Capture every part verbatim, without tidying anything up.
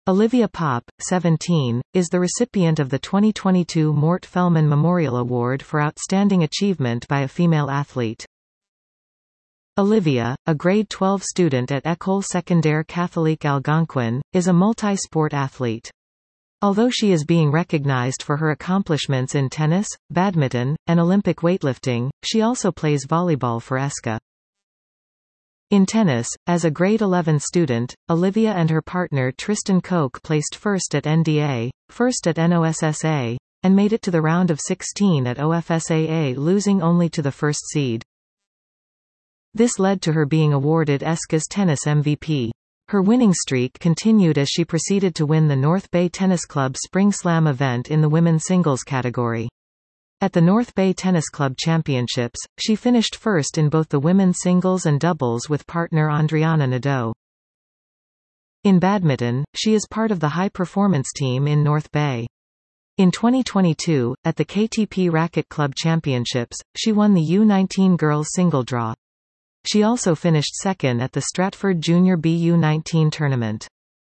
Olivia Popp, seventeen, is the recipient of the twenty twenty-two Mort Fellman Memorial Award for Outstanding Achievement by a Female Athlete. Olivia, a grade twelve student at École Secondaire Catholique Algonquin, is a multi-sport athlete. Although she is being recognized for her accomplishments in tennis, badminton, and Olympic weightlifting, she also plays volleyball for E S C A. In tennis, as a grade eleven student, Olivia and her partner Tristan Koch placed first at N D A, first at N O S S A, and made it to the round of sixteen at O F S A A, losing only to the first seed. This led to her being awarded E S C A's Tennis M V P. Her winning streak continued as she proceeded to win the North Bay Tennis Club Spring Slam event in the women's singles category. At the North Bay Tennis Club Championships, she finished first in both the women's singles and doubles with partner Andriana Nadeau. In badminton, she is part of the high-performance team in North Bay. In twenty twenty-two, at the K T P Racquet Club Championships, she won the U nineteen girls single draw. She also finished second at the Stratford Junior B U nineteen tournament.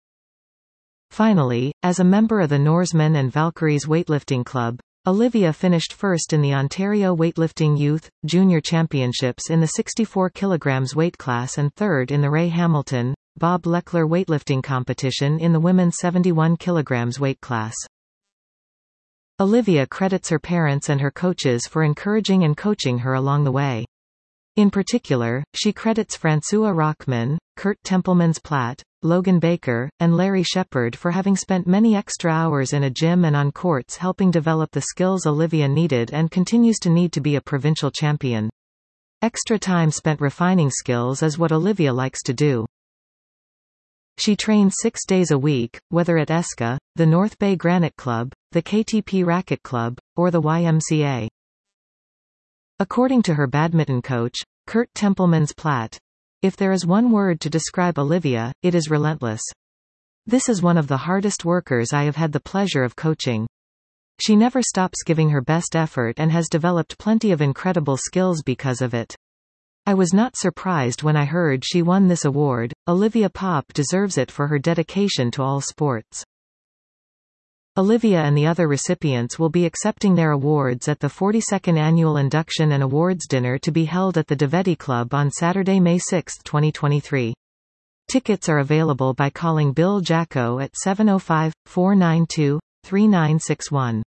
Finally, as a member of the Norsemen and Valkyries weightlifting club, Olivia finished first in the Ontario Weightlifting Youth, Junior Championships in the sixty-four kilograms weight class and third in the Ray Hamilton, Bob Leckler weightlifting competition in the women's seventy-one kilograms weight class. Olivia credits her parents and her coaches for encouraging and coaching her along the way. In particular, she credits François Rockman, Kurt Templemans-Platt, Logan Baker, and Larry Shepard for having spent many extra hours in a gym and on courts helping develop the skills Olivia needed and continues to need to be a provincial champion. Extra time spent refining skills is what Olivia likes to do. She trains six days a week, whether at E S C A, the North Bay Granite Club, the K T P Racquet Club, or the Y M C A. According to her badminton coach, Kurt Templemans-Platt, if there is one word to describe Olivia, it is relentless. This is one of the hardest workers I have had the pleasure of coaching. She never stops giving her best effort and has developed plenty of incredible skills because of it. I was not surprised when I heard she won this award. Olivia Popp deserves it for her dedication to all sports. Olivia and the other recipients will be accepting their awards at the forty-second Annual Induction and Awards Dinner to be held at the Devetti Club on Saturday, May sixth, twenty twenty-three. Tickets are available by calling Bill Jacko at seven oh five, four nine two, three nine six one.